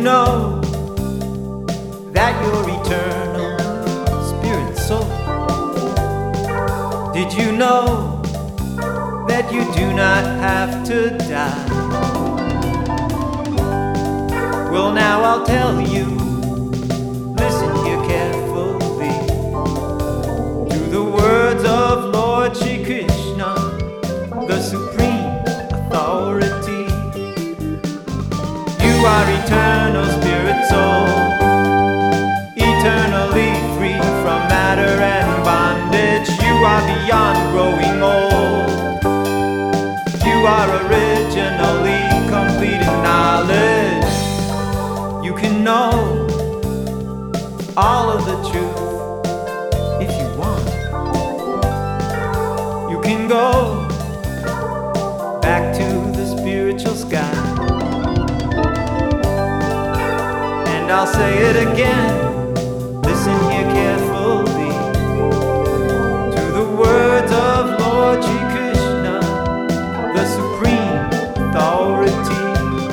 know that you're eternal, spirit, soul? Did you know that you do not have to die? Well, now I'll tell you, listen here carefully to the words of Lord Shri Krishna, the supreme authority. You are eternal, spirit, soul, eternally free from matter and bondage. You are beyond growing old. You are originally complete in knowledge. You can know all of the truth if you want. You can go back to the spiritual sky. And I'll say it again, listen here carefully to the words of Lord Shri Krishna, the supreme authority.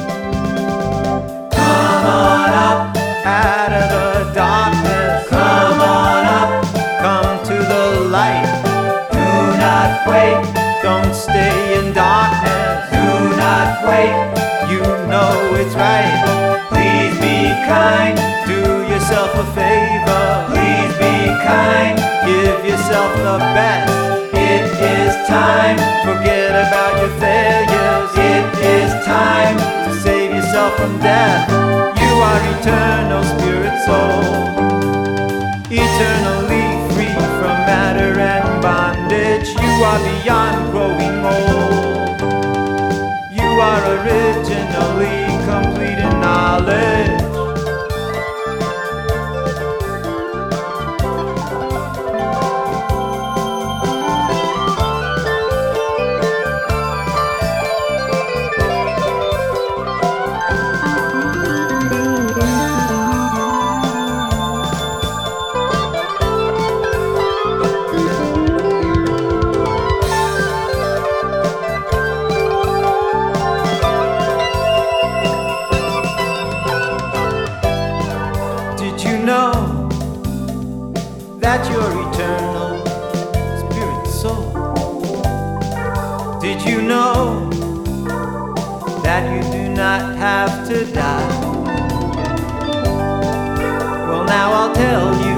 Come on up out of the darkness. Come on up, come to the light. Do not wait, don't stay in darkness. Do not wait, you know it's right. Please be kind, do yourself a favor. Please be kind, give yourself the best. It is time, forget about your failures. It is time to save yourself from death. You are eternal, spirit, soul, eternally free from matter and bondage. You are beyond growing old. You are originally complete in knowledge. Did you know that you're eternal, spirit, soul? Did you know that you do not have to die? Well, now I'll tell you,